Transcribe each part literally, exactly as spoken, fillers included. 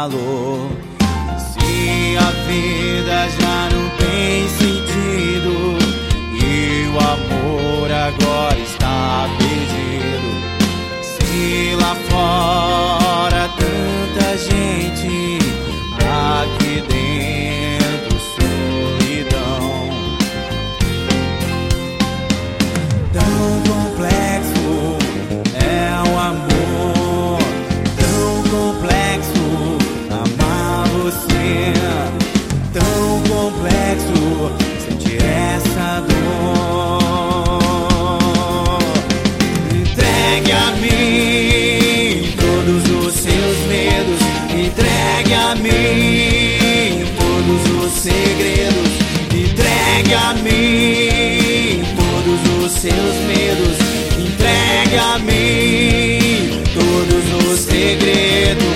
valor. Se a vida já não tem sentido e o amor agora está perdido, se lá fora tanta gente, aqui dentro solidão. Tão complexo é o amor, tão complexo amar você, tão complexo sentir essa dor. Entregue a mim todos os seus medos, entregue a mim todos os segredos, entregue a mim todos os seus medos, entregue a mim todos os segredos.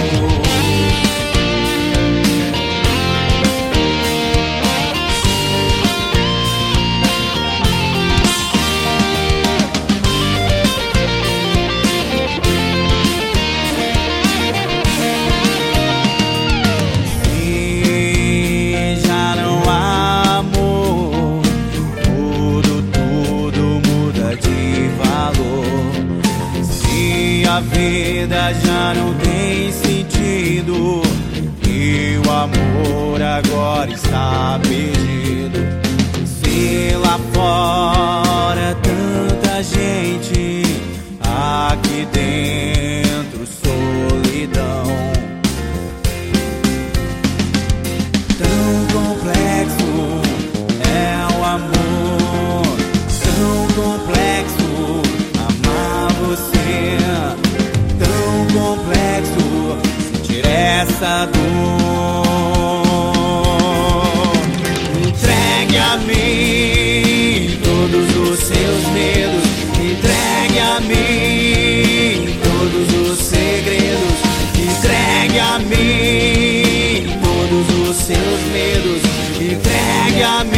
A vida já não tem sentido e o amor agora está perdido. Se lá fora tanta gente, aqui dentro solidão. Tão complexo é o amor, tão complexo amar você, tão complexo sentir essa dor. Entregue a mim todos os seus medos, entregue a mim todos os segredos, entregue a mim todos os seus medos, entregue a mim